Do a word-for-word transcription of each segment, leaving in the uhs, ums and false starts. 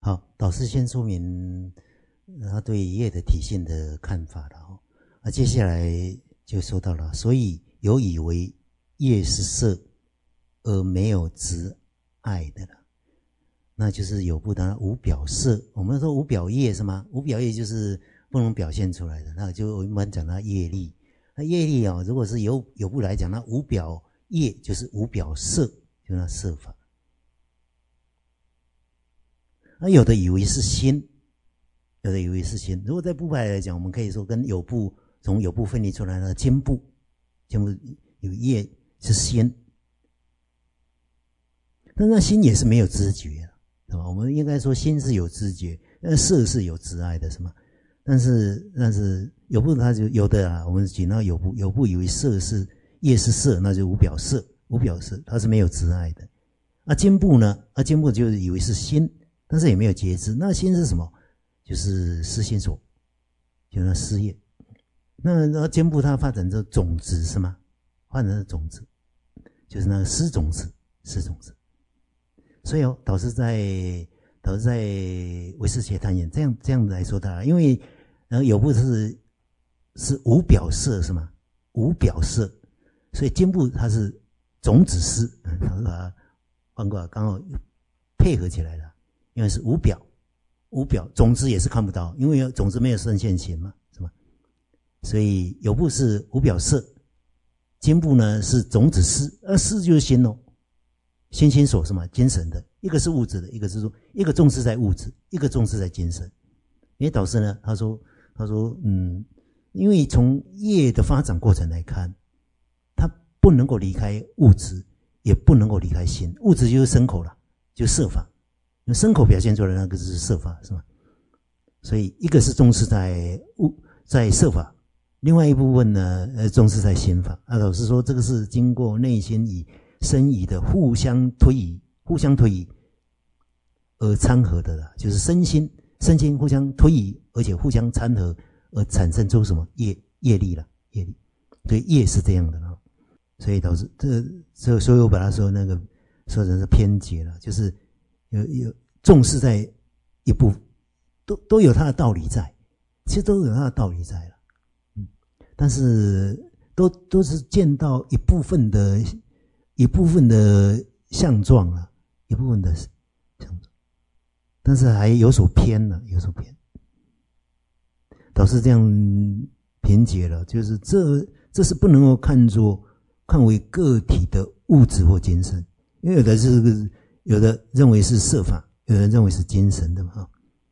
好，导师先说明他对业的体性的看法了哦。啊，接下来就说到了，所以有以为业是色而没有执爱的了，那就是有部当然无表色。我们说无表业是吗？无表业就是不能表现出来的，那就我们讲它业力。那业力啊、哦，如果是有有部来讲，那无表业就是无表色，就那色法。那有的以为是心，有的以为是心。如果在部派来讲，我们可以说跟有部从有部分离出来的肩部，肩部有业是心，但那心也是没有知觉的，是吧？我们应该说心是有知觉，那色是有执爱的，是吗？但是但是有部它就有的啊，我们讲到有部，有部以为色是业是色，那就无表色，无表色，它是没有执爱的。啊，肩部呢？啊，肩部就以为是心。但是也没有觉知，那心是什么？就是思心所，就那思业。那那肩部它发展成种子是吗？发展成种子，就是那个思种子，思种子。所以哦，导师在导师在唯识学探研这样这样子来说它，因为呃有部是是无表色是吗？无表色，所以肩部它是种子思，导师把它换过来，刚好配合起来了。因为是无表，无表种子也是看不到，因为种子没有生现行嘛，是吧？所以有部是无表色，肩部呢是种子思，而思就是心哦，心心所是嘛，精神的，一个是物质的，一个是说一个重视在物质，一个重视在精神。因为导师呢，他说他说嗯，因为从业的发展过程来看，他不能够离开物质，也不能够离开心，物质就是身口了，就是色法。身口表现出来那个是色法是吗？所以一个是重视在物在色法，另外一部分呢，呃，重视在心法。啊，老师说这个是经过内心与身与的互相推移，互相推移而参合的啦，就是身心身心互相推移，而且互相参合而产生出什么业业力了，业力。所以业是这样的啊，所以导致这这所以我把它说那个说成是偏解了，就是。有有重视在一部都都有它的道理在，其实都有它的道理在了，嗯，但是都都是见到一部分的一部分的相状了，一部分的相状，但是还有所偏了，有所偏，导致这样评解了，就是这这是不能够看作看为个体的物质或精神，因为有的是个。有的认为是色法，有人认为是精神的嘛，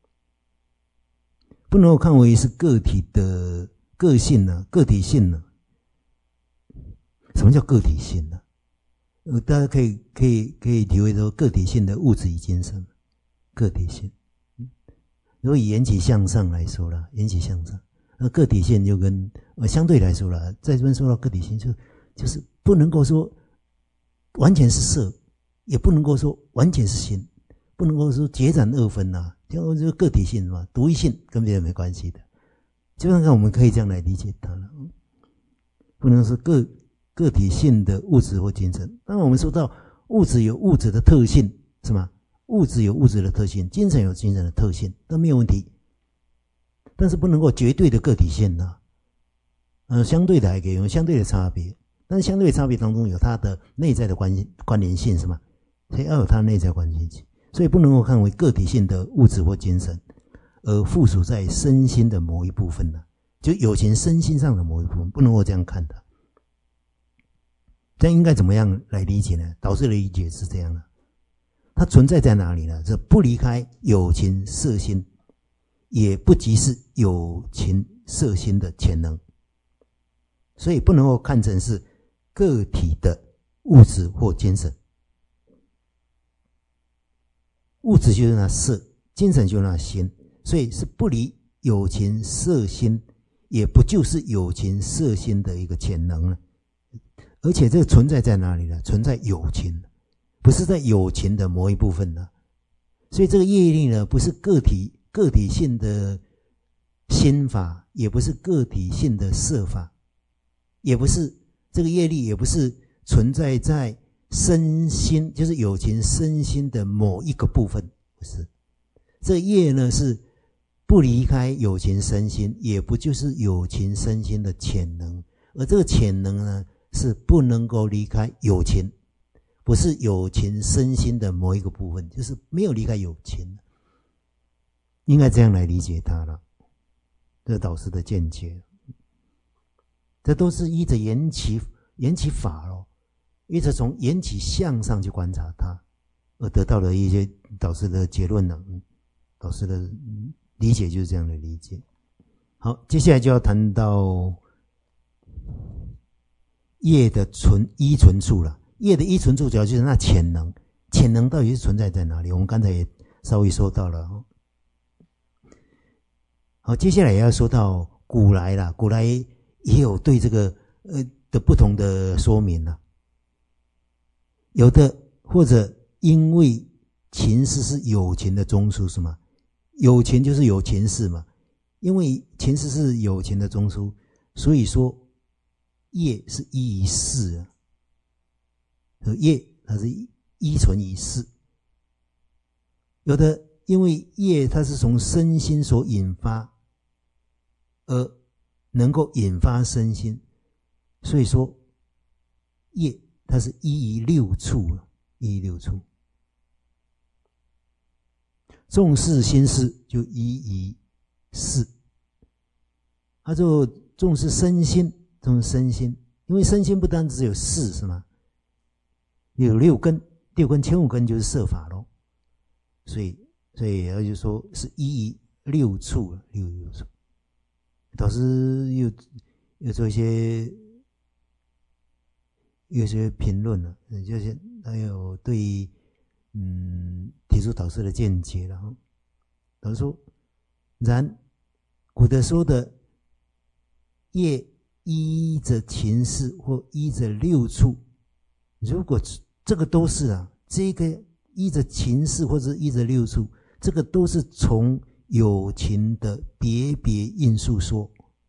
不能够看为是个体的个性呢、啊，个体性呢、啊。什么叫个体性呢、啊？呃，大家可以可以可以体会到个体性的物质与精神，个体性。如果以缘起向上来说啦，缘起向上，那个体性就跟呃相对来说啦，在这边说到个体性就就是不能够说完全是色。也不能够说完全是心，不能够说截然二分呐、啊，就就个体性嘛，独一性跟别人没关系的。基本上我们可以这样来理解它了，不能说个个体性的物质或精神。当然我们说到物质有物质的特性，是吗？物质有物质的特性，精神有精神的特性，都没有问题。但是不能够绝对的个体性呐、啊，呃，相对的还可以有相对的差别，但是相对的差别当中有它的内在的关关联性，是吗？所以要有它内在关系，所以不能够看为个体性的物质或精神，而附属在身心的某一部分呢、啊，就有形身心上的某一部分，不能够这样看的。这样应该怎么样来理解呢？导师的理解是这样的：它存在在哪里呢？这不离开有情色心，也不即是有情色心的潜能，所以不能够看成是个体的物质或精神。物质就是那色，精神就是那心，所以是不离有情色心，也不就是有情色心的一个潜能了。而且这个存在在哪里呢？存在有情，不是在有情的某一部分呢。所以这个业力呢，不是个体个体性的心法，也不是个体性的色法，也不是这个业力，也不是存在在身心，就是有情身心的某一个部分，不是。 这业呢是不离开有情身心，也不就是有情身心的潜能，而这个潜能呢是不能够离开有情，不是有情身心的某一个部分，就是没有离开有情，应该这样来理解它了。这导师的见解，这都是依着缘起缘起法咯，依着从缘起向上去观察它，而得到了一些导师的结论呢。导师的理解就是这样的理解。好，接下来就要谈到业的存依存处了。业的依存处主要就是那潜能，潜能到底是存在在哪里？我们刚才也稍微说到了。好，接下来也要说到古来啦，古来也有对这个呃的不同的说明啦。有的或者因为情事是有情的中枢是吗？有情就是有情事嘛，因为情事是有情的中枢，所以说业是依于事啊。业它是依存于事。有的因为业它是从身心所引发，而能够引发身心，所以说业它是依于六处，依于六处。重视心事就依于事，他就重视身心，重视身心，因为身心不单只有事是吗？有六根，六根前五根就是色法咯，所以所以他就说是依于六处，六六处。导师又又做一些有一些评论了，就是还有对嗯提出导师的见解了。导师说，然古德说的业依着情事或依着六处，如果这个都是啊，这个依着情事或者依着六处，这个都是从有情的别别因素说，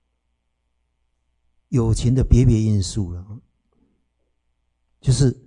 有情的别别因素了，就是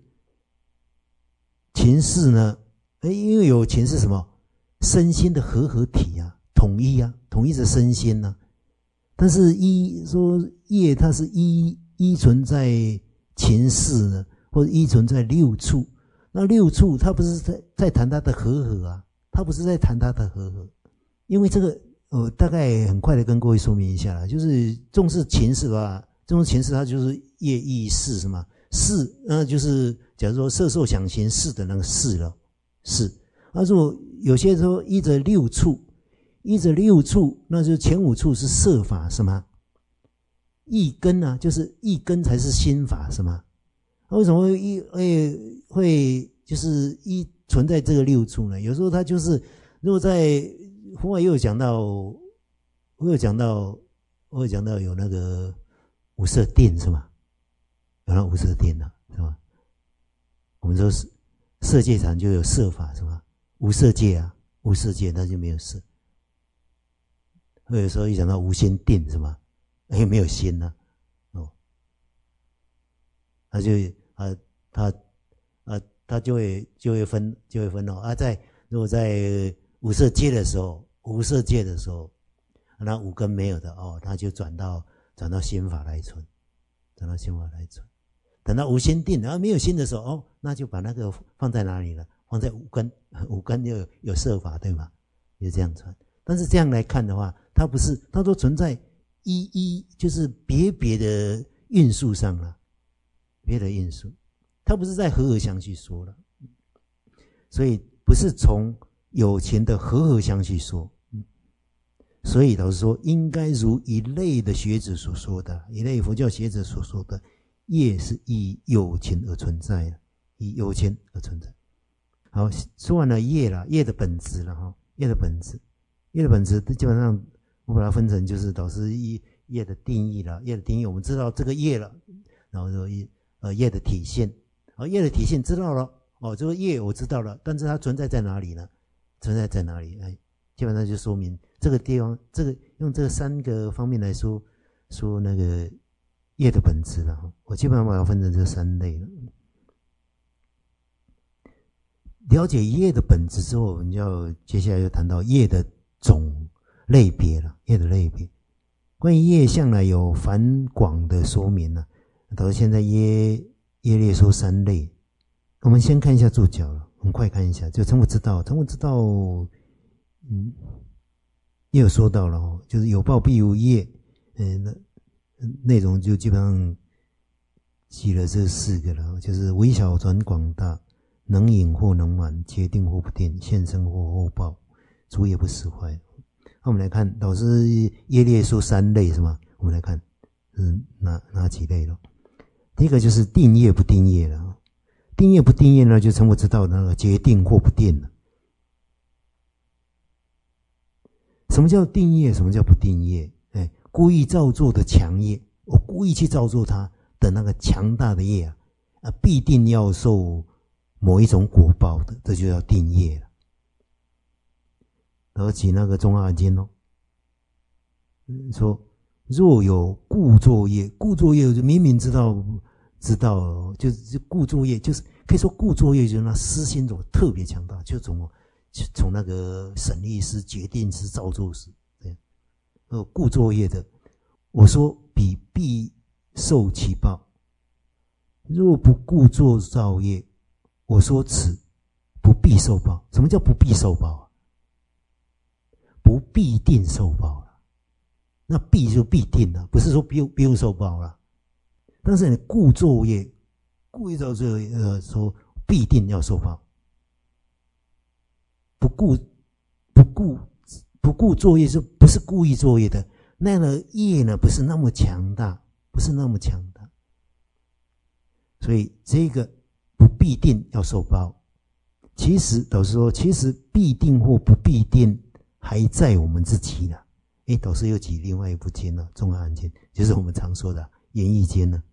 情事呢，因为有情是什么？身心的合合体啊，统一啊，统一着身心啊。但是依说业它是依依存在情事呢，或者依存在六处，那六处它不是在在谈它的合合啊，它不是在谈它的合合，因为这个呃大概很快的跟各位说明一下啦，就是重视情事吧，重视情事它就是业依事是吗？事那就是假如说色受想行识的那个事了，事。那如果有些时候依着六处，依着六处，那就前五处是色法是吗？意根啊，就是意根才是心法是吗？那为什么会依会会就是依存在这个六处呢？有时候它就是如果在后来又有讲到，我有讲到，我有讲到有那个五色电是吗？有那五色电的、啊、是吧？我们说是色界场就有色法是吧？无色界啊，无色界那就没有色。有时候一讲到无心定是吧？哎，没有心呢、啊，哦，他就啊他啊他就会就会分就会分哦啊，在如果在无色界的时候，无色界的时候，那五根没有的哦，他就转到转到心法来存，转到心法来存。等到无心定，然后没有心的时候，哦，那就把那个放在哪里了？放在五根，五根就有有色法，对吗？就这样传。但是这样来看的话，它不是，它都存在一一就是别别的因素上了，别的因素，它不是在合合相续说了，所以不是从有情的合合相续说。所以老师说，应该如一类的学者所说的，一类佛教学者所说的，业是以有情而存在的，以有情而存在。好，说完了业了，业的本质了哈，业的本质，业的本质基本上我把它分成就是导师一业的定义了，业的定义我们知道这个业了，然后说一呃业的体现，哦业的体现知道了，哦这个业我知道了，但是它存在在哪里呢？存在在哪里？哎，基本上就说明这个地方，这个用这三个方面来说说那个业的本质了哈，我基本上把它分成这三类了。 了解业的本质之后，我们就要接下来就谈到业的种类别了，业的类别。关于业向来有繁广的说明了，到现在业业列说三类。我们先看一下注脚了，很快看一下，就成佛之道，成佛之道，嗯，也有说到了哦，就是有报必有业，嗯，那内容就基本上记了这四个了，就是微小转广大，能隐或能满，决定或不定，现生或后报，主也不使坏。那我们来看，老师业列说三类是吗？我们来看，嗯，哪哪几类了？第一个就是定业不定业了。定业不定业呢，就成佛之道那个决定或不定了。什么叫定业？什么叫不定业？哎，故意造作的强业，我故意去造作它的那个强大的业啊，啊，必定要受某一种果报的，这就叫定业了。然后举那个中阿经哦，说若有故作业，故作业就明明知道。知道就是故作业，就是可以说故作业就是那私心种特别强大，就从从那个审律师、决定师、造作师，对，呃，故作业的，我说彼必受其报。若不故作造业，我说此不必受报。什么叫不必受报啊？不必定受报了，那必就必定了，不是说不用不用受报了。但是你故作业，故意造作呃说必定要受报，不顾不顾不顾作业是不是故意作业的？那样的业呢，不是那么强大，不是那么强大，所以这个不必定要受报。其实导师说，其实必定或不必定还在我们自己呢。诶，导师又举另外一部经了，《中阿含经》，就是我们常说的《演义经》呢。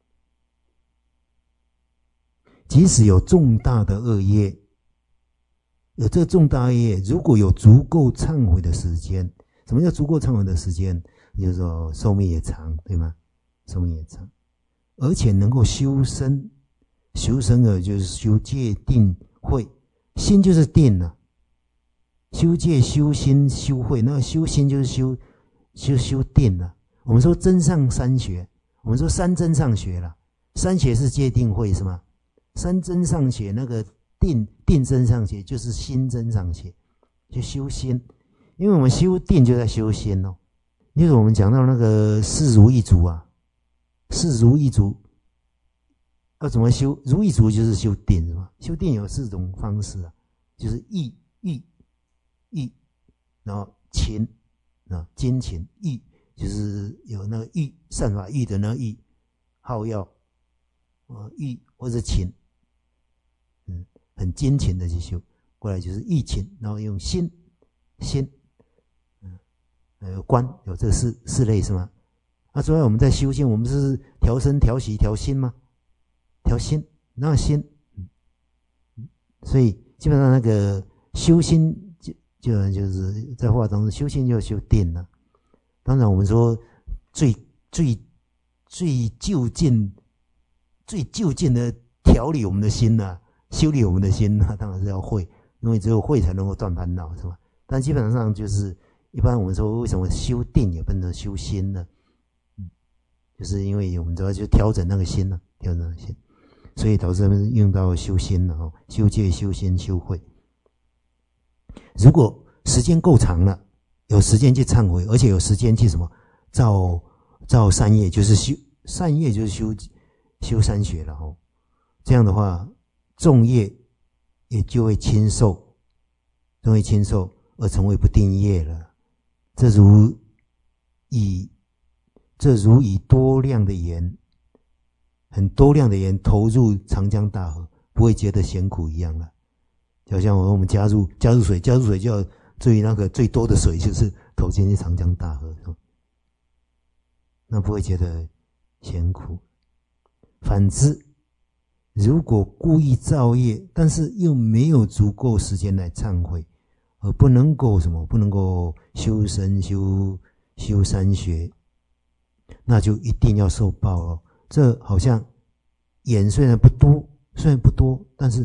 即使有重大的恶业，有这个重大恶业，如果有足够忏悔的时间，什么叫足够忏悔的时间？就是说寿命也长，对吗？寿命也长，而且能够修身，修身的就是修戒定慧，心就是定了、啊，修戒、修心、修慧，那个修心就是修修修定了、啊。我们说真上三学，我们说三真上学了，三学是戒定慧是吗？三真上学那个定定真上学就是心真上学，就修心，因为我们修定就在修心哦。就是我们讲到那个四如意足啊，四如意足要怎么修？如意足就是修定是吧？修定有四种方式啊，就是意意意，然后勤啊精勤，意就是有那个欲善法欲的那个欲，好药啊欲或者勤。嗯，很精勤的去修，过来就是意勤，然后用心心，嗯，有观有这四四类是吗？啊，主要我们在修心，我们是调身、调息、调心吗？调心，那心，嗯，所以基本上那个修心就就就是在话中修心就修定了。当然，我们说最最最就近、最就近的调理我们的心呢、啊。修理我们的心呢，当然是要会，因为只有会才能够断烦恼，是吧？但基本上就是一般我们说为什么修定也不能修心呢？嗯，就是因为我们主要就调整那个心呢，调整那个心，所以导致用到修心了哦，修戒、修心、修慧。如果时间够长了，有时间去忏悔，而且有时间去什么造造善业，就是修善业就是修修三学了哦。这样的话。重业也就会轻受，就会轻受而成为不定业了。这如以这如以多量的盐，很多量的盐投入长江大河，不会觉得咸苦一样了。就好像我们加入加入水，加入水就要最那个最多的水就是投进去长江大河，那不会觉得咸苦。反之。如果故意造业，但是又没有足够时间来忏悔，而不能够什么，不能够修身、修修三学，那就一定要受报哦。这好像盐虽然不多，虽然不多，但是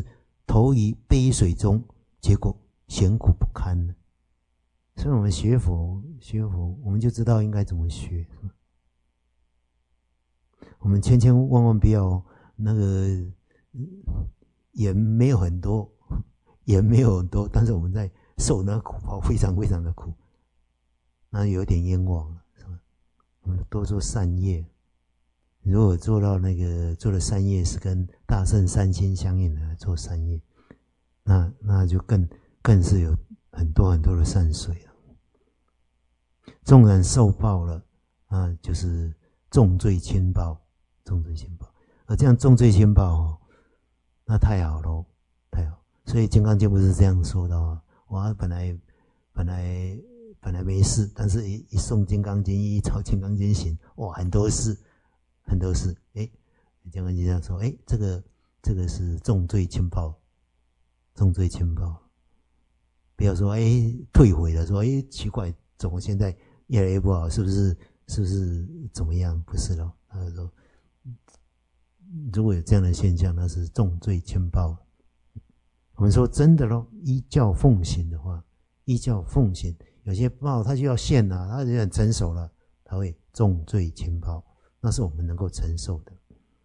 投于杯水中，结果咸苦不堪呢。所以我们学佛学佛，我们就知道应该怎么学。我们千千万万不要那个盐没有很多，盐没有很多，但是我们在受那个苦报，非常非常的苦，那有点冤枉了，是吧？我们多做善业，如果做到那个做的善业是跟大圣三心相应的做善业，那那就更更是有很多很多的善水了。纵然受报了啊，就是重罪轻报，重罪轻报。而这样重罪轻报哦，那太好了，太好。所以《金刚经》不是这样说的哦。我本来本来本来没事，但是一一诵《金刚经》，一抄《金刚经》行，哇，很多事，很多事。哎，《金刚经》这样说，哎，这个这个是重罪轻报，重罪轻报。不要说哎退回了，说哎奇怪，怎么现在越来越不好？是不是？是不是怎么样？不是咯。他说，如果有这样的现象，那是重罪轻报。我们说真的咯，依教奉行的话，依教奉行，有些报他就要现了，他就很成熟了，他会重罪轻报，那是我们能够承受的。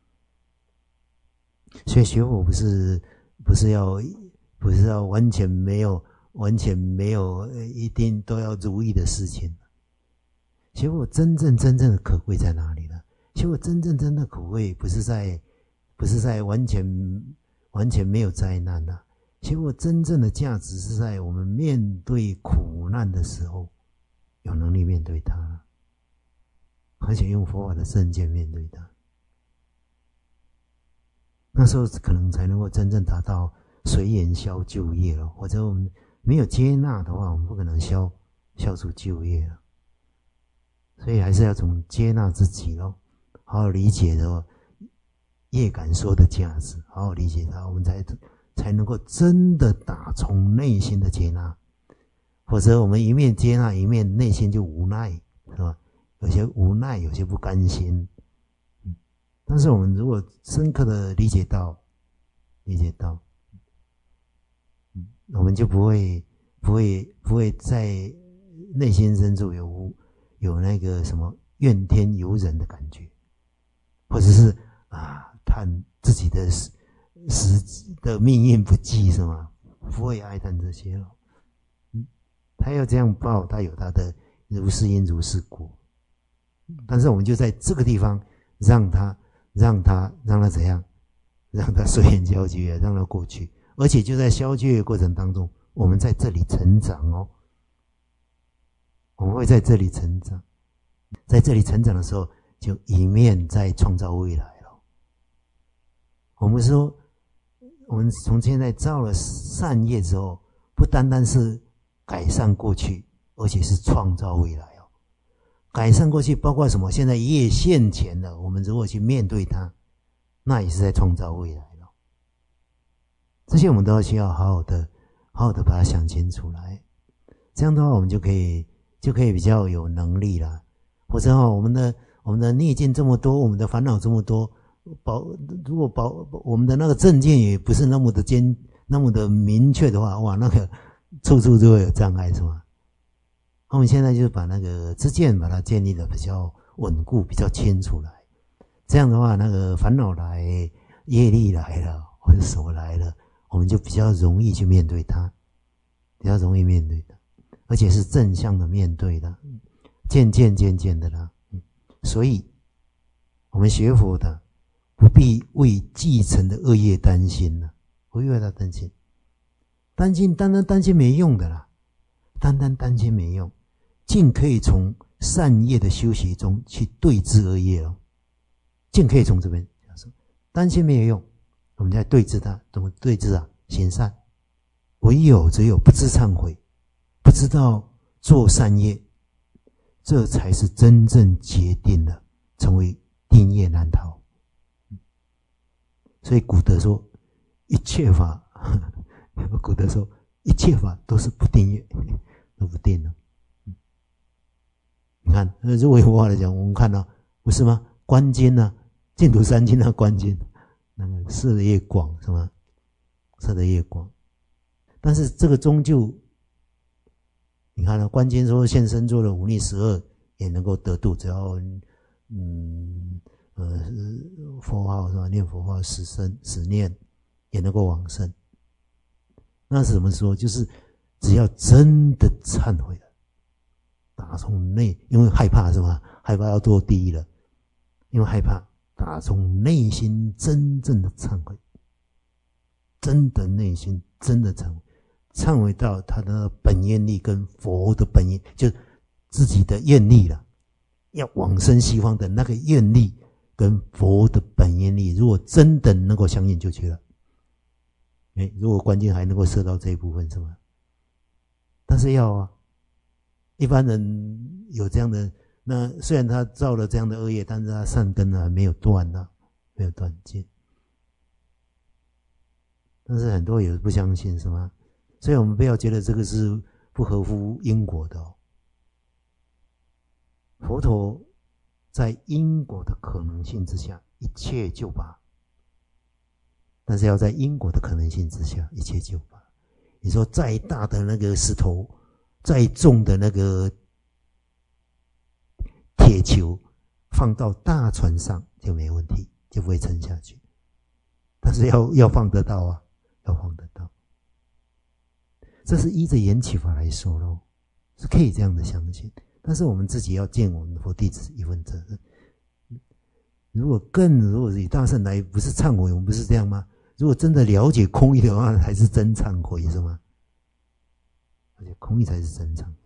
所以学佛不是不是要不是要完全没有完全没有一定都要如意的事情。学佛真正真正的可贵在哪里呢？学佛真正真的可贵不是在不是在完全完全没有灾难啊。学佛真正的价值是在我们面对苦难的时候有能力面对它，而且用佛法的正见面对它，那时候可能才能够真正达到随缘消旧业了。或者我们没有接纳的话，我们不可能消消除旧业了。所以还是要从接纳自己咯，好好理解的业感说的价值，好好理解它，我们才才能够真的打从内心的接纳。否则我们一面接纳，一面内心就无奈，是吧？有些无奈，有些不甘心。嗯，但是我们如果深刻的理解到，理解到，嗯，我们就不会不会不会在内心深处有有那个什么怨天尤人的感觉，或者是啊叹自己的死的命运不济，是吗？不会哀叹这些了。嗯，他要这样报，他有他的如是因如是果。但是我们就在这个地方让他让他让他怎样，让他随缘消绝，让他过去。而且就在消绝的过程当中，我们在这里成长哦，我们会在这里成长，在这里成长的时候，就一面在创造未来了。我们说，我们从现在造了善业之后，不单单是改善过去，而且是创造未来哦。改善过去包括什么？现在业现前了，我们如果去面对它，那也是在创造未来了。这些我们都要需要好好的、好好的把它想清楚来。这样的话，我们就可以就可以比较有能力啦。或者哦，我们的我们的逆境这么多，我们的烦恼这么多，保如果保我们的那个正见也不是那么的坚那么的明确的话，哇，那个处处都会有障碍，是吗？我们现在就把那个知见把它建立的比较稳固，比较清楚来。这样的话，那个烦恼来、业力来了，或者什么来了，我们就比较容易去面对它，比较容易面对它，而且是正向的面对的，渐渐渐渐的啦。所以，我们学佛的不必为继承的恶业担心了，不必为他担心，担心单单担心没用的啦，单单担心没用，尽可以从善业的修习中去对治恶业哦，尽可以从这边担心没有用，我们在对治它，怎么对治啊？行善，唯有只有不知忏悔，不知道做善业，这才是真正决定了成为定业难逃。所以古德说一切法古德说一切法都是不定业，都不定了。你看如果有话来讲，我们看到不是吗？观经啊，净土三经啊，观经那个视野广是吗？ 射得越广。但是这个终究，你看了、啊、观经说现身做了五逆十恶也能够得度，只要嗯呃佛号是吧？念佛号十声十念也能够往生。那是怎么说？就是只要真的忏悔了，打从内，因为害怕是吧？害怕要堕地狱了，因为害怕，打从内心真正的忏悔，真的内心真的忏悔，忏悔到他的本愿力跟佛的本愿，就自己的愿力了，要往生西方的那个愿力跟佛的本愿力，如果真的能够相应就去了。哎，如果观经还能够摄到这一部分是吗？但是要啊，一般人有这样的，那虽然他造了这样的恶业，但是他善根啊没有断啊，没有断尽。但是很多也不相信是吗？所以我们不要觉得这个是不合乎因果的哦。佛陀在因果的可能性之下，一切就罢。但是要在因果的可能性之下，一切就罢。你说再大的那个石头，再重的那个铁球，放到大船上就没问题，就不会沉下去。但是要要放得到啊，要放得到。这是依着缘起法来说咯，是可以这样的相信。但是我们自己要尽我们佛弟子一份责任。如果更如果以大圣来，不是忏悔，我们不是这样吗？如果真的了解空义的话，才是真忏悔是吗？而且空义才是真忏悔。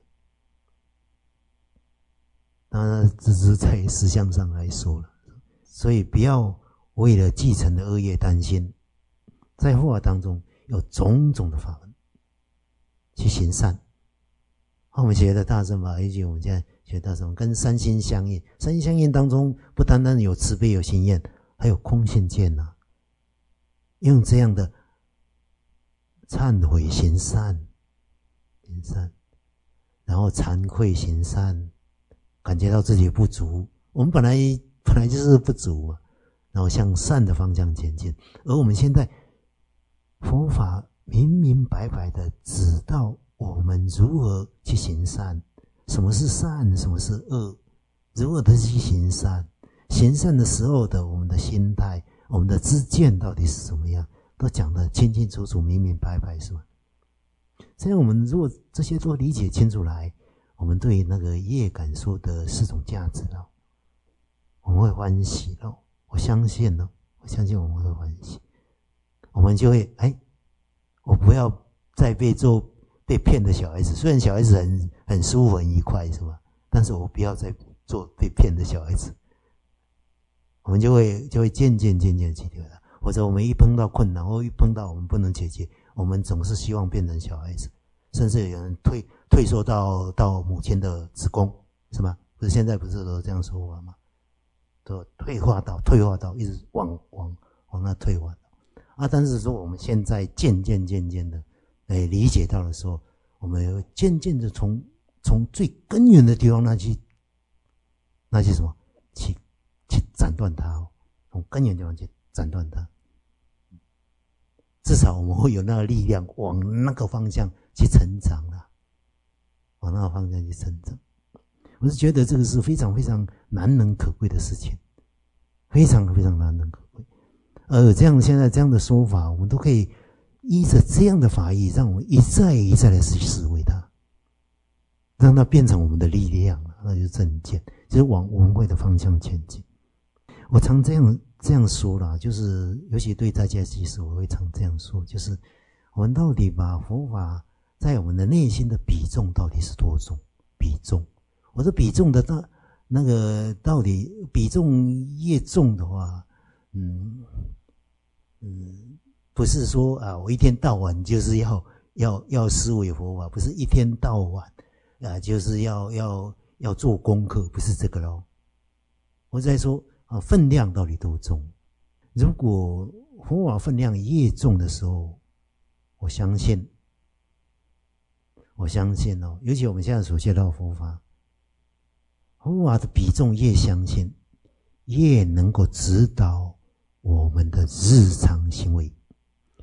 当然这是在实相上来说了，所以不要为了继承的恶业担心。在佛法当中有种种的法门去行善。我们学的大乘法，尤其我们现在学大乘跟三心相应，三心相应当中不单单有慈悲有心愿，还有空性见呐、啊。用这样的忏悔行善，行善，然后惭愧行善，感觉到自己不足，我们本来本来就是不足嘛，然后向善的方向前进。而我们现在佛法明明白白的指导我们如何去行善，什么是善，什么是恶，如何的去行善，行善的时候的我们的心态，我们的知见到底是怎么样，都讲得清清楚楚明明白白是吗？这样我们如果这些都理解清楚来，我们对那个业感说的四种价值了，我们会欢喜了。我相信了，我相信我们会欢喜，我们就会哎，我不要再被做被骗的小孩子。虽然小孩子很很舒服很愉快是吧？但是我不要再做被骗的小孩子。我们就会就会渐渐渐渐去掉了。或者我们一碰到困难，或一碰到我们不能解决，我们总是希望变成小孩子，甚至有人退退缩到到母亲的子宫，是吗？不是现在不是都这样说法吗？都退化到退化到一直往往往那退化啊！但是说我们现在渐渐渐渐的哎理解到的时候，我们有渐渐的从从最根源的地方那去那去什么去去斩断它哦，从根源地方去斩断它。至少我们会有那个力量往那个方向去成长了，往那个方向去成长。我是觉得这个是非常非常难能可贵的事情，非常非常难能可贵。而这样现在这样的说法，我们都可以依着这样的法义，让我们一再一再的去思维它，让它变成我们的力量，那就是正见，就是往文慧的方向前进。我常这样这样说啦，就是尤其对大家其实我会常这样说，就是我们到底把佛法在我们的内心的比重到底是多重？比重，我说比重的大那个到底比重越重的话，嗯嗯，不是说啊，我一天到晚就是要要要思维佛法，不是一天到晚啊，就是要要要做功课，不是这个咯。我在说啊，分量到底多重？如果佛法分量越重的时候，我相信，我相信哦，尤其我们现在所学到佛法，佛法的比重越相信，越能够指导我们的日常行为。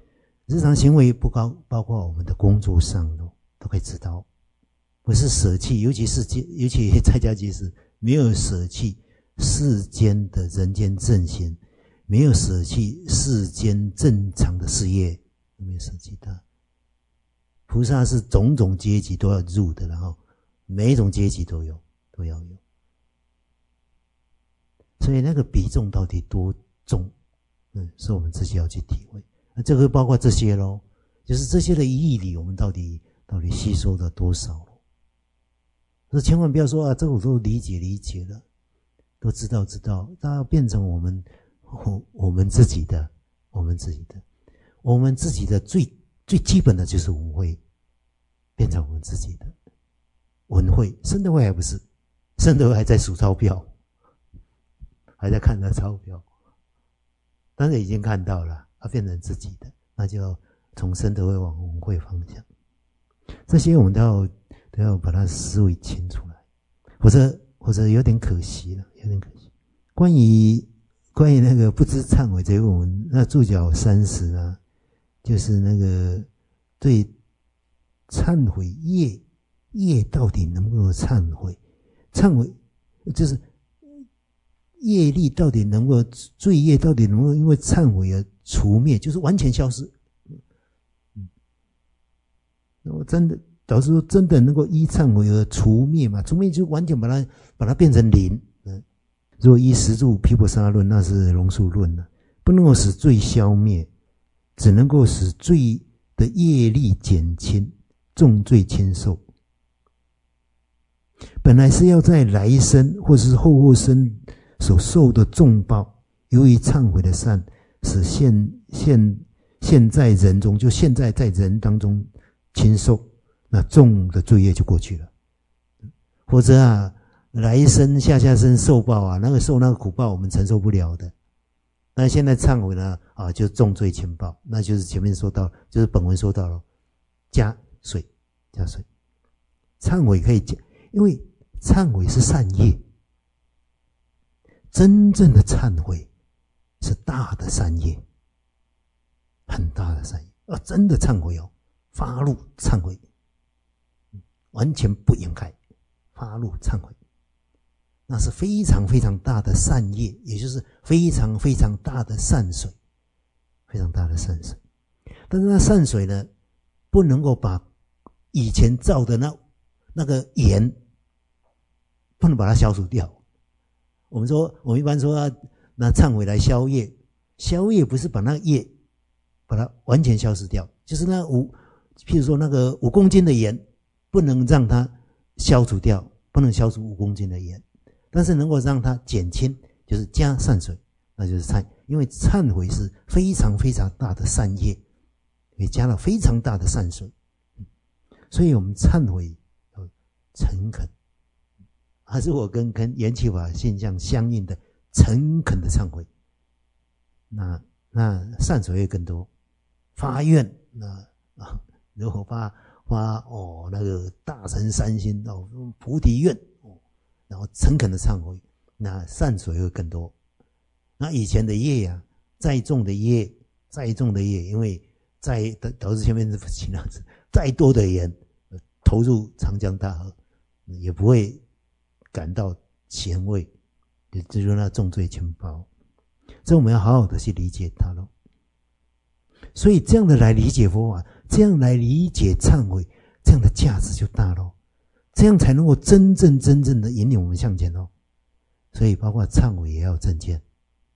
日常行为不高，包括我们的工作上都都可以知道，不是舍弃，尤其是尤其在家居士没有舍弃世间的人间正行，没有舍弃世间正常的事业，没有舍弃它。菩萨是种种阶级都要入的，然后每一种阶级都有，都要有。所以那个比重到底多重，嗯，是我们自己要去体会。那这个包括这些咯，就是这些的义理，我们到底到底吸收了多少咯？所以千万不要说啊，这个我都理解理解了，都知道知道，它要变成我们我我们自己的，我们自己的，我们自己的最最基本的就是文慧，变成我们自己的文慧。生德慧还不是，生德慧还在数钞票，还在看那钞票，但是已经看到了，它变成自己的，那就从生德慧往文慧方向。这些我们都要都要把它思维清楚来，或者或者有点可惜了，有点可惜。关于关于那个不知忏悔这一部分，那注脚三十啊，就是那个对忏悔业业到底能不能忏悔？忏悔就是业力到底能够罪业到底能够因为忏悔而除灭，就是完全消失。嗯，那我真的导致说真的能够依忏悔而除灭嘛？除灭就完全把它把它变成零。嗯，如果依十住毗婆沙论，那是龙树论了，不能够使罪消灭，只能够使罪的业力减轻，重罪轻受。本来是要在来生或是后后生所受的重报，由于忏悔的善，使现现现在人中，就现在在人当中轻受，那重的罪业就过去了。否则啊，来生下下生受报啊，那个受那个苦报我们承受不了的。那现在忏悔呢啊，就重罪轻报，那就是前面说到，就是本文说到了加税加税。忏悔可以加，因为忏悔是善业，真正的忏悔是大的善业，很大的善业。啊，真的忏悔哦，发怒忏悔，完全不掩盖，发怒忏悔，那是非常非常大的善业，也就是非常非常大的善水，非常大的善水。但是那善水呢，不能够把以前造的那那个盐，不能把它消除掉。我们说，我们一般说啊，拿忏悔来消业，消业不是把那个业把它完全消失掉，就是那五，譬如说那个五公斤的盐，不能让它消除掉，不能消除五公斤的盐，但是能够让它减轻，就是加善水，那就是忏。因为忏悔是非常非常大的善业，也加了非常大的善水，所以我们忏悔要诚恳，还是我跟跟缘起法现象相应的诚恳的忏悔，那那善水会更多。发愿，那啊，如果发发哦那个大乘三心哦菩提愿哦，然后诚恳的忏悔，那善水会更多。那以前的业呀、啊，再重的业，再重的业，因为再导致前面是其那子，再多的盐投入长江大河，也不会感到咸味，也就是那重罪轻报。所以我们要好好的去理解它咯。所以这样的来理解佛法，这样来理解忏悔，这样的价值就大咯，这样才能够真正真正的引领我们向前咯。所以包括忏悔也要有正见，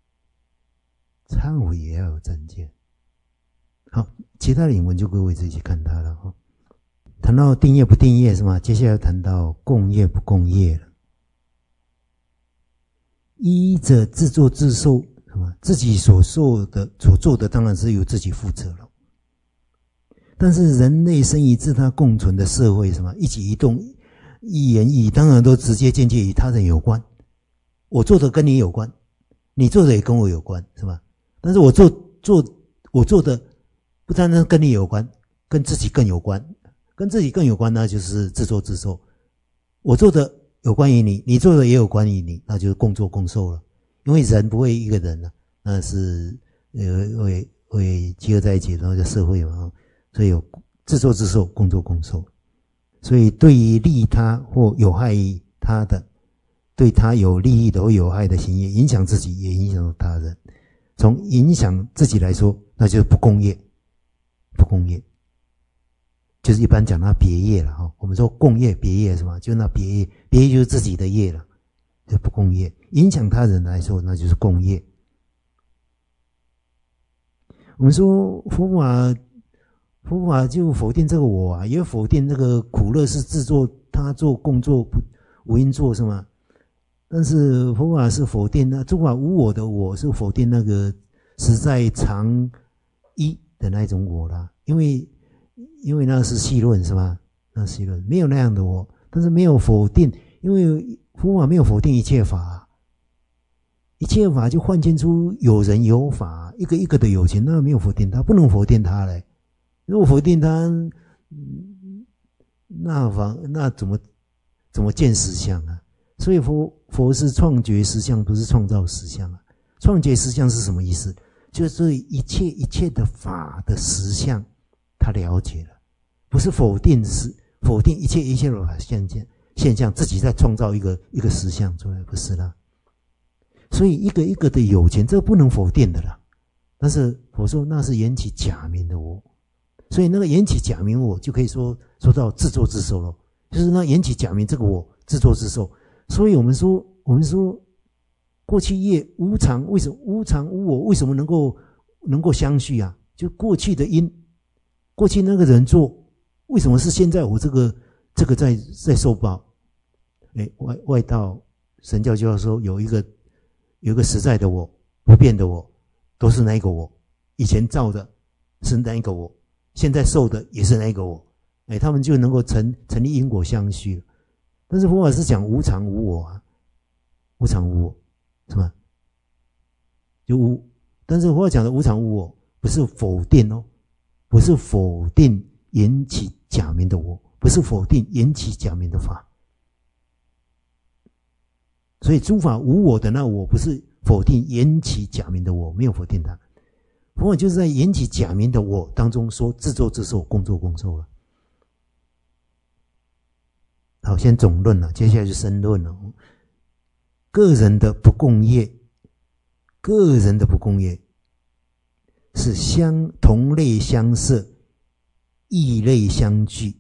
忏悔也要有正见。好，其他的引文就各位自己去看它了哈。谈到定业不定业是吗？接下来谈到共业不共业了。依着自作自受，是吗？自己所受的所做的当然是由自己负责了。但是人类生于自他共存的社会，什么一举一动、一言一语，当然都直接间接与他人有关。我做的跟你有关，你做的也跟我有关，是吧？但是我做做我做的不单单跟你有关，跟自己更有关。跟自己更有关呢，就是自作自受。我做的有关于你，你做的也有关于你，那就是共作共受了。因为人不会一个人了，那是呃会会结合在一起，然后叫社会嘛，所以有自作自受、共作共受。所以对于利他或有害他的，对他有利益的或有害的行业，影响自己也影响到他人。从影响自己来说，那就是不共业，不共业就是一般讲那别业了哈。我们说共业、别业是吧？就那别业，别业就是自己的业了，就不共业。影响他人来说，那就是共业。我们说佛法，佛法就否定这个我啊，也否定那个苦乐是自作、他作、共作、无因作是吗？但是佛法是否定那诸法无我的我，是否定那个实在常一的那种我啦。因为因为那是戏论是吧？那是戏论，没有那样的我，但是没有否定，因为佛法没有否定一切法，一切法就幻见出有人有法，一个一个的有情，那没有否定它，不能否定它嘞。如果否定它，那法那怎么怎么见实相啊？所以佛佛是创觉实相，不是创造实相啊。创觉实相是什么意思？就是一切一切的法的实相，他了解了，不是否定是否定一切一切的法现象现象，自己在创造一个一个实相出来，不是啦。所以一个一个的有情，这个不能否定的啦。但是佛说那是缘起假名的我，所以那个缘起假名我就可以说说到自作自受了，就是那缘起假名这个我自作自受。所以我们说，我们说过去业无常，为什么无常无我？为什么能够能够相续啊？就过去的因，过去那个人做，为什么是现在我这个这个在在受报？哎，外外道神教就要说有一个有一个实在的我，不变的我，都是那一个我。以前造的是那一个我，现在受的也是那一个我。哎，他们就能够成成立因果相续了。但是佛法是讲无常无我啊，无常无我，是吧？就无，但是佛法讲的无常无我，不是否定哦，不是否定缘起假名的我，不是否定缘起假名的法。所以诸法无我的那我，不是否定缘起假名的我，没有否定它。佛法就是在缘起假名的我当中说自作自受，共作共受了。好，先总论了，接下来就深论了。个人的不共业，个人的不共业是相同类相摄，异类相聚，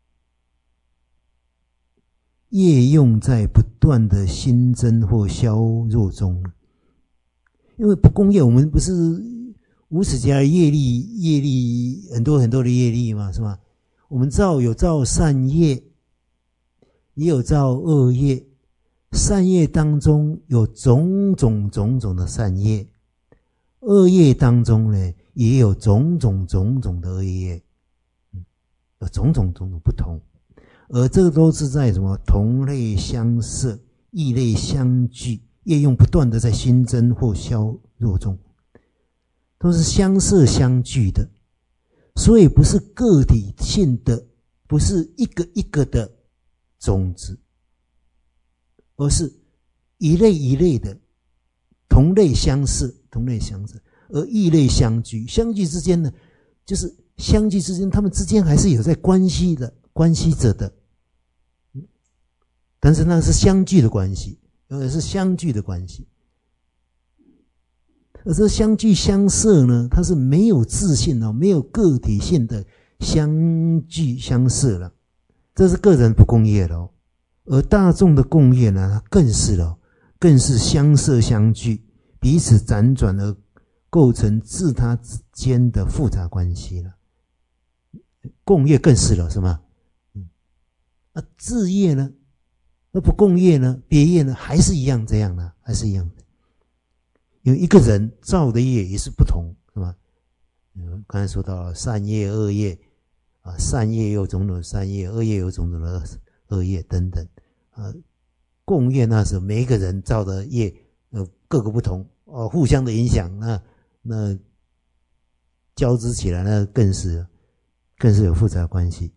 业用在不断的新增或削弱中。因为不共业，我们不是无始劫来业力，业力很多很多的业力嘛，是吧？我们造有造善业，也有造恶业，善业当中有种种种种的善业，恶业当中呢也有种种种种的恶业，有种种种种不同，而这个都是在什么同类相摄，异类相聚，业用不断的在新增或削弱中，都是相摄相聚的，所以不是个体性的，不是一个一个的种子，而是一类一类的同类相似，同类相似，而异类相聚。相聚之间呢，就是相聚之间，他们之间还是有在关系的，关系着的。但是那是相聚的关系，而是相聚的关系。而这相聚相摄呢，它是没有自性的，没有个体性的相聚相摄了。这是个人不共业了哦，而大众的共业呢，它更是了，更是相摄相聚，彼此辗转而构成自他之间的复杂关系了。共业更是了，是吗？嗯，啊，自业呢？那不共业呢？别业呢？还是一样这样呢？还是一样的。因为一个人造的业也是不同，是吧？嗯，刚才说到了善业、恶业。啊，善业有种种的善业，恶业有种种的恶业等等。啊，共业那是每一个人造的业，呃，各个不同，哦、呃，互相的影响，那那交织起来，那更是更是有复杂的关系。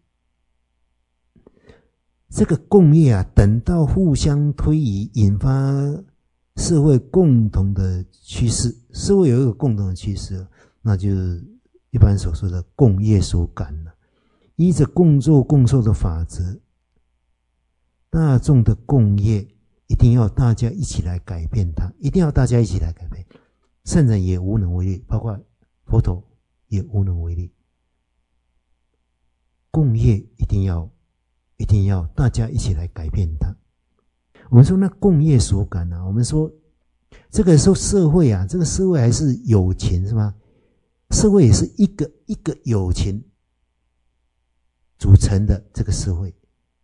这个共业啊，等到互相推移，引发社会共同的趋势，社会有一个共同的趋势， 那就一般所说的共业所感了。依着共作共受的法则，大众的共业一定要大家一起来改变它，一定要大家一起来改变。圣人也无能为力，包括佛陀也无能为力。共业一定要一定要大家一起来改变它。我们说那共业所感啊，我们说这个时候社会啊，这个社会还是有情是吗？社会也是一个一个有情组成的这个社会。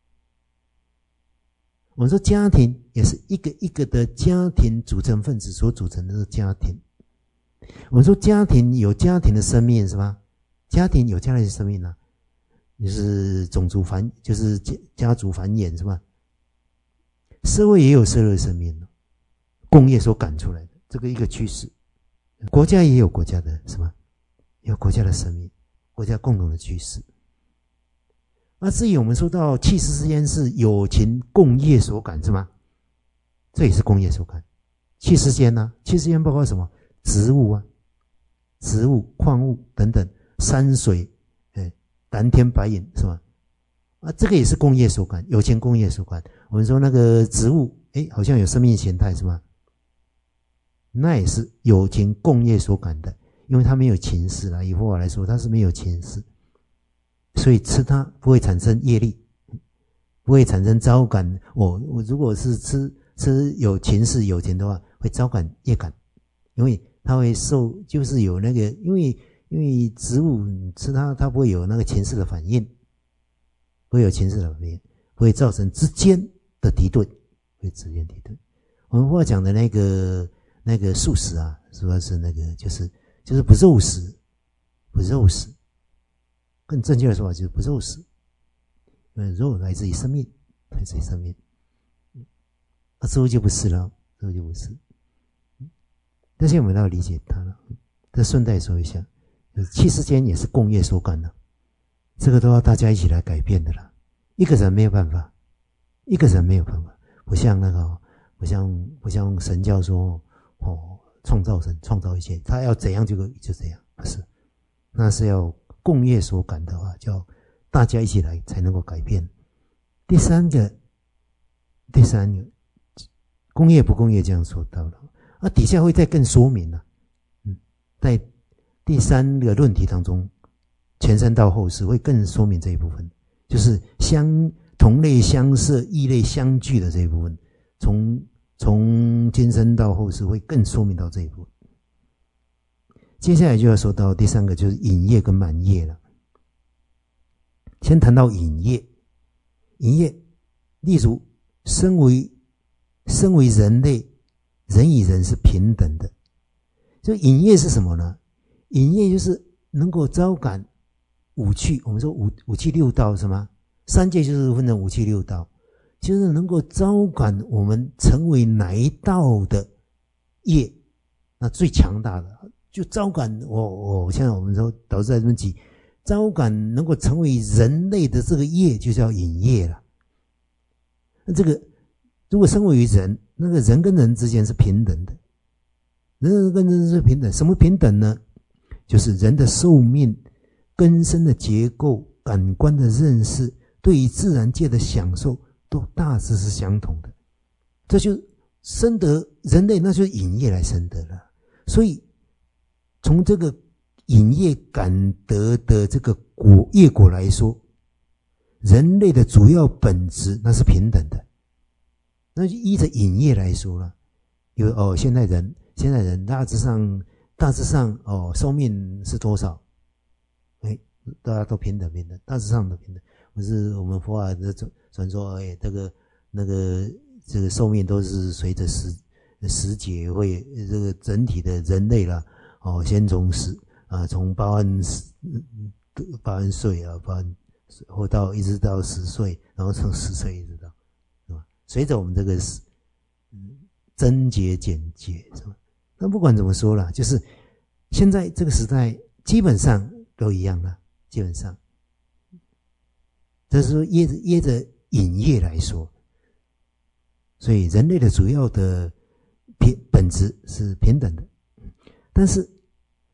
我们说家庭也是一个一个的家庭组成分子所组成的家庭。我们说家庭有家庭的生命是吧？家庭有家庭的生命啊，就是种族繁，就是家族繁衍是吧？社会也有社会的生命，共业所感出来的这个一个趋势。国家也有国家的是吧？有国家的生命，国家共同的趋势。那至于我们说到气世之间是有情共业所感是吗？这也是共业所感。气世间呢、啊，气世间包括什么？植物啊，植物、矿物等等，山水，哎，蓝天白云是吧？啊，这个也是共业所感，有情共业所感。我们说那个植物，哎，好像有生命形态是吗？那也是有情共业所感的，因为它没有情识啦。以佛法来说，它是没有情识，所以吃它不会产生业力，不会产生招感。我我如果是吃吃有情识有情的话，会招感业感，因为它会受，就是有那个，因为因为植物吃它，它不会有那个情识的反应，不会有情识的反应，不会造成之间的敌对，会之间敌对。我们佛法讲的那个那个素食啊，主要是那个就是就是不肉食，不肉食，更正确的说法就是不肉食，因为肉来自于生命，来自于生命。那植物就不是了，植物就不是。但是我们要理解它了。这顺带说一下，气世间也是共业所感的，这个都要大家一起来改变的啦。一个人没有办法，一个人没有办法，不像那个，不像不像神教说哦，创造神创造一切，他要怎样就就这样，不是？那是要共业所感的话，就要大家一起来才能够改变。第三个，第三个，共业不共业这样说到了。啊，底下会再更说明了、啊。嗯，在第三个论题当中，前三到后四会更说明这一部分，就是相同类相摄、异类相聚的这一部分。从从今生到后世会更说明到这一部分。接下来就要说到第三个，就是隐业跟满业了。先谈到隐业，隐业，例如身为身为人类。人与人是平等的，就隐业是什么呢？隐业就是能够招感五趣，我们说五五趣六道是吗？三界就是分成五趣六道，就是能够招感我们成为哪一道的业，那最强大的就招感我我现在我们说导致在这边举，招感能够成为人类的这个业就叫隐业了。那这个如果身为人，那个人跟人之间是平等的，人跟人是平等。什么平等呢？就是人的寿命、根深的结构、感官的认识，对于自然界的享受，都大致是相同的。这就生得人类，那就是隐业来生得了。所以从这个隐业感得的这个果业果来说，人类的主要本质那是平等的。那就依着隐业来说了，因为哦，现在人现在人大致上大致上哦，寿命是多少？哎，大家都平等平等，大致上都平等。不是我们佛法的传说，哎，这个那个这个寿命都是随着时时节会这个整体的人类啦，哦，先从十啊从八万八万岁啊，八万或到一直到十岁，然后从十岁一直到。随着我们这个增节减节是吧？那不管怎么说啦，就是现在这个时代基本上都一样了，基本上，这是说耶着耶着隐业来说，所以人类的主要的平本质是平等的，但是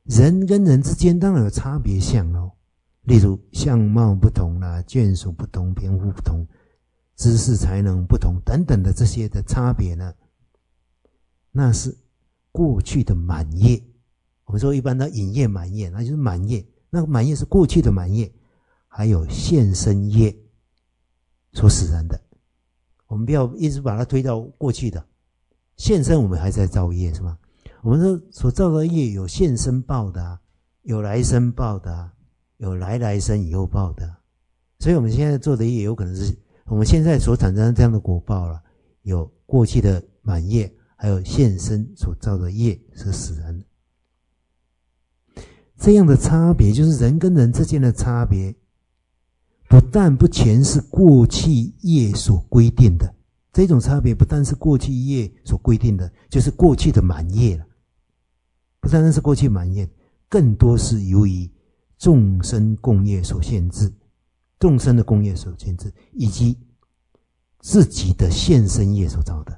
人跟人之间当然有差别相咯，例如相貌不同啦、眷属不同、贫富不同、知识才能不同等等的这些的差别呢，那是过去的满业。我们说一般的引业满业，那就是满业，那个满业是过去的满业，还有现生业所使然的。我们不要一直把它推到过去的，现生我们还在造业是吗？我们说所造的业有现生报的啊，有来生报的啊，有来来生以后报的啊，所以我们现在做的业有可能是我们现在所产生的这样的果报了，有过去的满业，还有现生所造的业是使然的。这样的差别就是人跟人之间的差别，不但不全是过去业所规定的，这种差别不但是过去业所规定的，就是过去的满业了。不单单是过去满业，更多是由于众生共业所限制，众生的共业所限制，以及自己的现生业所造的。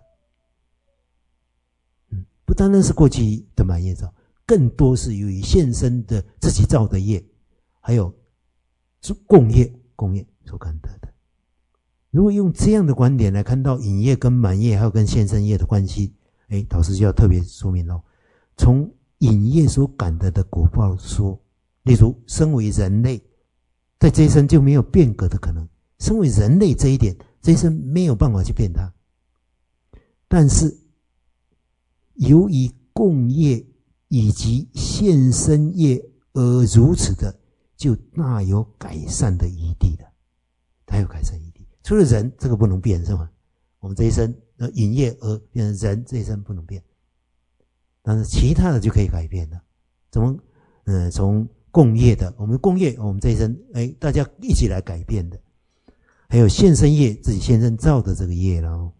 嗯，不单单是过去的满业造，更多是由于现生的自己造的业，还有共业共业所感得的。如果用这样的观点来看到引业跟满业还有跟现生业的关系，哎，导师就要特别说明了，从引业所感得的果报说，例如身为人类，在这一生就没有变革的可能，身为人类这一点，这一生没有办法去变它。但是由于共业以及现生业而如此的，就大有改善的余地的，大有改善余地。除了人这个不能变是吗？我们这一生引业而变成人，这一生不能变，但是其他的就可以改变了。怎么？嗯，从共业的，我们共业，我们这一生，哎，大家一起来改变的。还有现生业，自己现生造的这个业，然后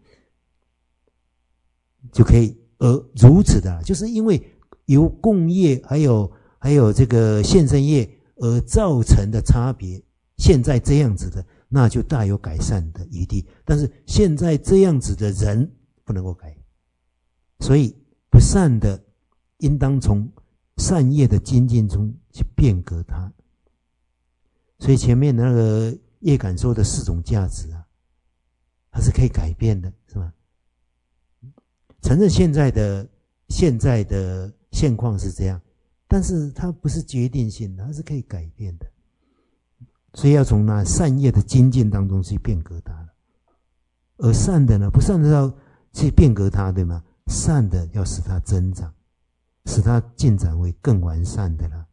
就可以而如此的，就是因为由共业还有还有这个现生业而造成的差别，现在这样子的，那就大有改善的余地。但是现在这样子的人不能够改，所以不善的应当从善业的精进中去变革它。所以前面那个业感说的四种价值啊，它是可以改变的，是吧？承认现在的现在的现况是这样，但是它不是决定性的，它是可以改变的。所以要从那善业的精进当中去变革它了。而善的呢，不善的要去变革它，对吗？善的要使它增长，使它进展为更完善的了。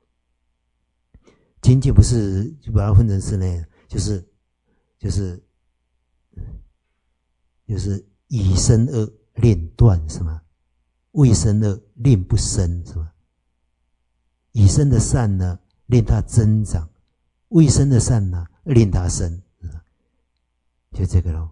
精进不是就把它分成是那样，就是就是就是以生恶令断，是吗？未生恶令不生，是吗？以生的善呢，令它增长；未生的善呢，令它生，就这个咯。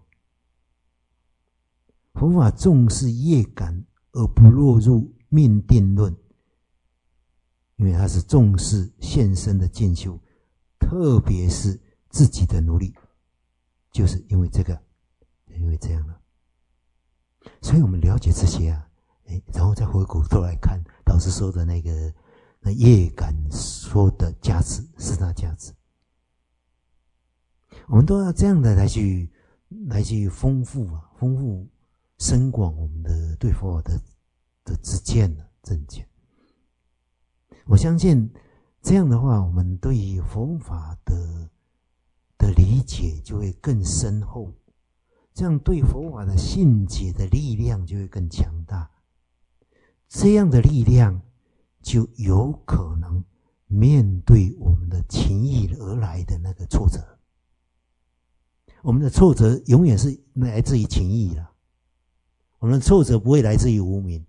佛法重视业感，而不落入命定论，因为它是重视现生的进修，特别是自己的努力，就是因为这个，因为这样了。所以我们了解这些啊，哎，然后再回过头来看导师说的那个那业感说的价值，四大价值，我们都要这样的来去来去丰富啊，丰富深广我们的对佛法的的知见呢，正见。我相信这样的话，我们对于佛法的的理解就会更深厚，这样对佛法的信解的力量就会更强大。这样的力量就有可能面对我们的情义而来的那个挫折。我们的挫折永远是来自于情义了，我们的挫折不会来自于无明，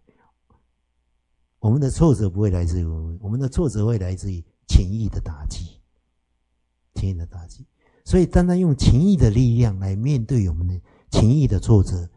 我们的挫折不会来自于无明，我们的挫折会来自于情义的打击，情义的打击。所以单单用情义的力量来面对我们的情义的挫折，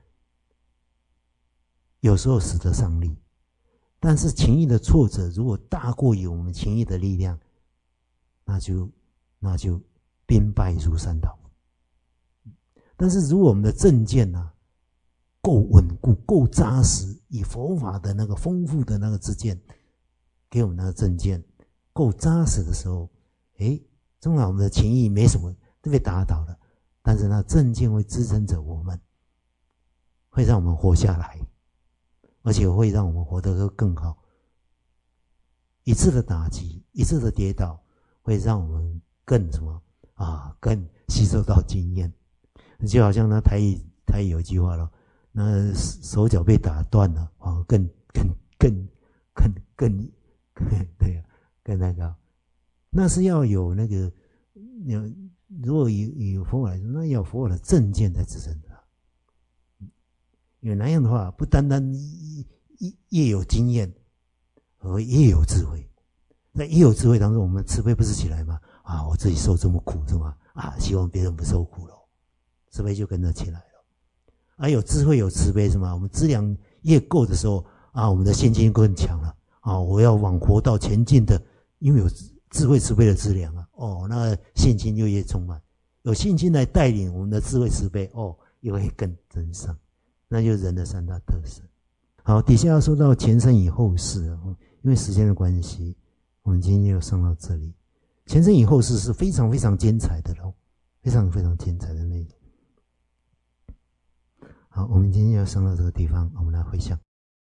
有时候使得上力，但是情义的挫折如果大过于我们情义的力量，那就那就兵败如山倒。但是如果我们的正见啊够稳固、够扎实，以佛法的那个丰富的那个知见， 给我们那个正见够扎实的时候，诶，纵然我们的情谊没什么都被打倒了，但是那正见会支撑着我们，会让我们活下来，而且会让我们活得更好。一次的打击，一次的跌倒，会让我们更什么啊？更吸收到经验。就好像那台语台语有一句话咯，那手脚被打断了啊，更更更更更对啊，更那个，那是要有那个有，如果有有佛法来说，那要有佛法的正见在支撑它。因为那样的话，不单单越有经验，而越有智慧。在越有智慧当中，我们慈悲不是起来吗？啊，我自己受这么苦是吗？啊，希望别人不受苦了，慈悲就跟着起来了。啊，有智慧有慈悲是吗？我们资粮越够的时候，啊，我们的信心更强了。啊，我要往活到前进的，因为有智慧慈悲的资粮啊，哦，那信心就越充满。有信心来带领我们的智慧慈悲，哦，又会更增上。那就是人的三大特色。好，底下要说到前生与后世啊，因为时间的关系，我们今天就上到这里。前生与后世是非常非常精彩的咯，非常非常精彩的内容。好，我们今天要上到这个地方，我们来回向。